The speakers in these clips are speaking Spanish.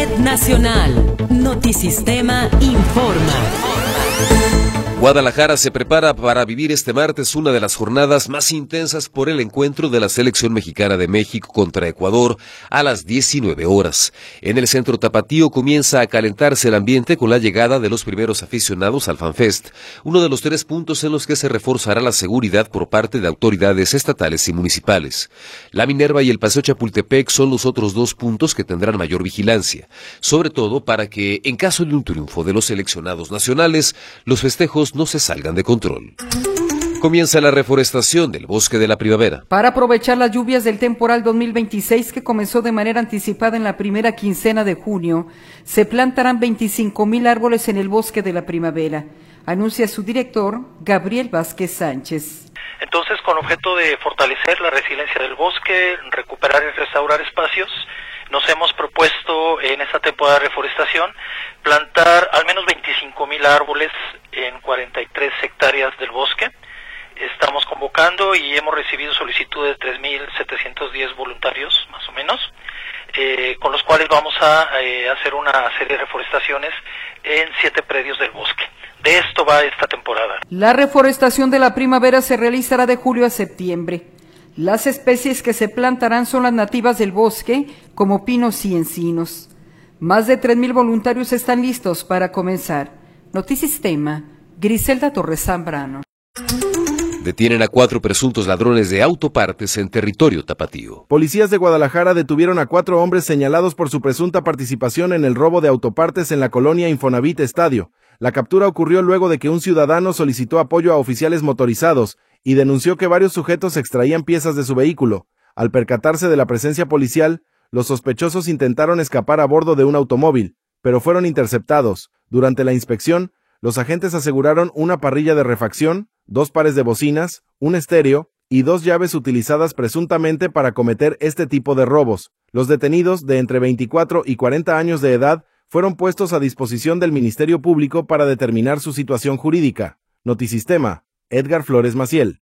Red Nacional. Notisistema informa. Guadalajara se prepara para vivir este martes una de las jornadas más intensas por el encuentro de la selección mexicana de México contra Ecuador a las 19 horas. En el centro tapatío comienza a calentarse el ambiente con la llegada de los primeros aficionados al FanFest, uno de los 3 puntos en los que se reforzará la seguridad por parte de autoridades estatales y municipales. La Minerva y el Paseo Chapultepec son los otros 2 puntos que tendrán mayor vigilancia, sobre todo para que, en caso de un triunfo de los seleccionados nacionales, los festejos no se salgan de control. Comienza la reforestación del Bosque de la Primavera. Para aprovechar las lluvias del temporal 2026 que comenzó de manera anticipada en la primera quincena de junio, se plantarán 25,000 árboles en el Bosque de la Primavera, anuncia su director, Gabriel Vázquez Sánchez. Entonces, con objeto de fortalecer la resiliencia del bosque, recuperar y restaurar espacios, nos hemos propuesto en esta temporada de reforestación plantar al menos 25,000 árboles en 43 hectáreas del bosque. Estamos convocando y hemos recibido solicitud de 3,710 voluntarios, más o menos, con los cuales vamos a hacer una serie de reforestaciones en 7 predios del bosque. De esto va esta temporada. La reforestación de la primavera se realizará de julio a septiembre. Las especies que se plantarán son las nativas del bosque, como pinos y encinos. Más de 3,000 voluntarios están listos para comenzar. Notisistema, Griselda Torres Zambrano. Detienen a 4 presuntos ladrones de autopartes en territorio tapatío. Policías de Guadalajara detuvieron a 4 hombres señalados por su presunta participación en el robo de autopartes en la colonia Infonavit Estadio. La captura ocurrió luego de que un ciudadano solicitó apoyo a oficiales motorizados y denunció que varios sujetos extraían piezas de su vehículo. Al percatarse de la presencia policial, los sospechosos intentaron escapar a bordo de un automóvil, pero fueron interceptados. Durante la inspección, los agentes aseguraron una parrilla de refacción, 2 pares de bocinas, un estéreo y 2 llaves utilizadas presuntamente para cometer este tipo de robos. Los detenidos, de entre 24 y 40 años de edad, fueron puestos a disposición del Ministerio Público para determinar su situación jurídica. Notisistema, Edgar Flores Maciel.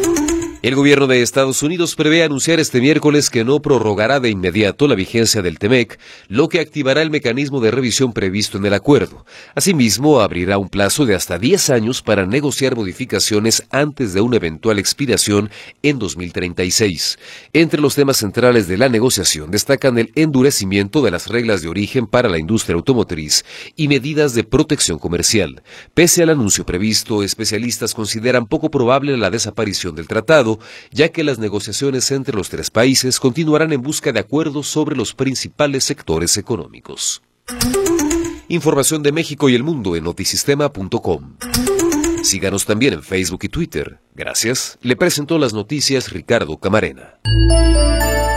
El gobierno de Estados Unidos prevé anunciar este miércoles que no prorrogará de inmediato la vigencia del TEMEC, lo que activará el mecanismo de revisión previsto en el acuerdo. Asimismo, abrirá un plazo de hasta 10 años para negociar modificaciones antes de una eventual expiración en 2036. Entre los temas centrales de la negociación destacan el endurecimiento de las reglas de origen para la industria automotriz y medidas de protección comercial. Pese al anuncio previsto, especialistas consideran poco probable la desaparición del tratado, ya que las negociaciones entre los 3 países continuarán en busca de acuerdos sobre los principales sectores económicos. Información de México y el mundo en notisistema.com. Síganos también en Facebook y Twitter. Gracias. Le presentó las noticias Ricardo Camarena.